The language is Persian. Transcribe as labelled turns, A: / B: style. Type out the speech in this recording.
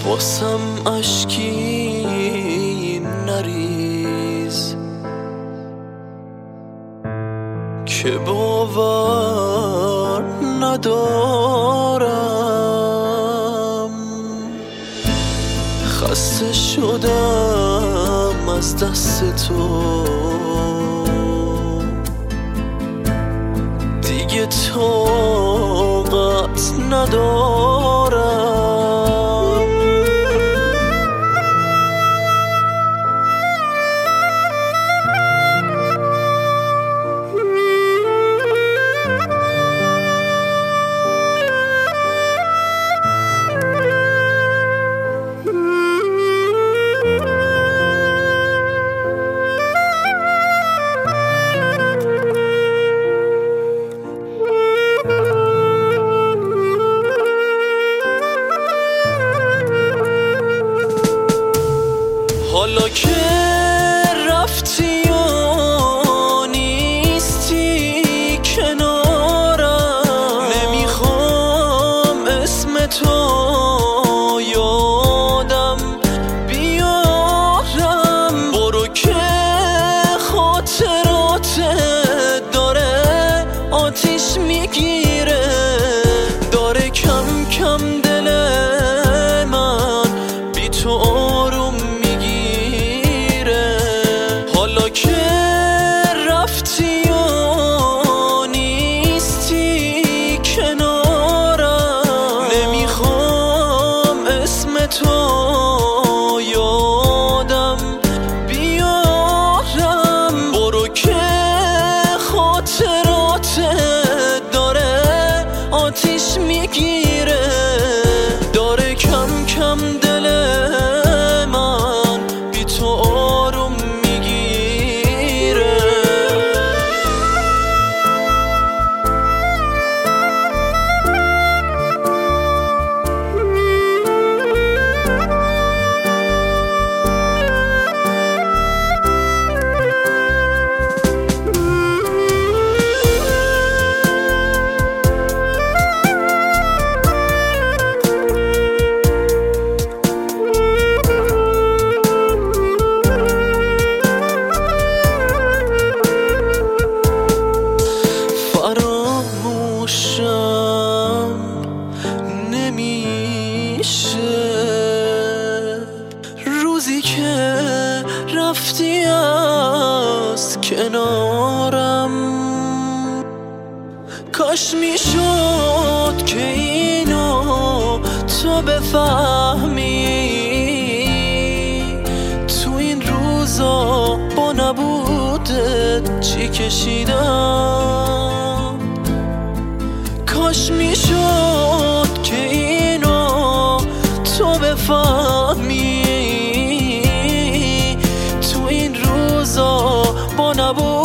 A: واسم اشکی نریز که باور ندارم. خسته شدم از دست تو، دیگه طاقت ندارم. حالا که رفتی و نیستی کنارم، نمیخوام اسم تو یادم بیارم. برو که خاطراتت داره آتیش میگیره، داره کم کم دل من بی تو آروم که رفتی و نیستی کنارم، نمیخوام اسم تو یادم بیارم. برو که خاطراتت داره آتیش میگیره، داره کم کم دل من بی تو آروم روزی که رفتی از کنارم، کاش میشد که اینو تو بفهمی. تو این روزا با نبودت چی کشیدم، کاش میشد که اینو تو بفهمی. تو این روزا با نبود